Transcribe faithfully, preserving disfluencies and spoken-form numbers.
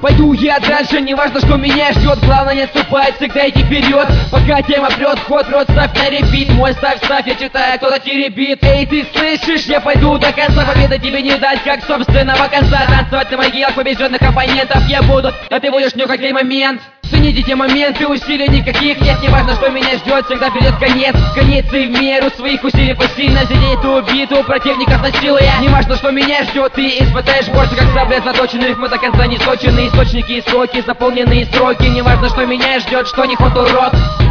Пойду я дальше, не важно, что меня ждет. Главное не отступать, всегда идти вперед. Пока тема прет, вход в рот ставь на репит. Мой ставь, ставь, я читаю, кто-то теребит. Эй, ты слышишь, я пойду до конца. Победа тебе не дать, как собственного конца. Танцевать на могилах побежденных оппонентов я буду, а ты будешь нюхать клей момент. Цените те моменты, усилий никаких нет. Не важно, что меня ждет, всегда придет конец. Конец и в меру своих усилий посильно зелей эту биту противников насилуя. Не важно, что меня ждет, ты испытаешь боль, как сабля заточенных. Мы до конца не сочены, источники и соки, заполненные строки. Не важно, что меня ждет, что не ход урод.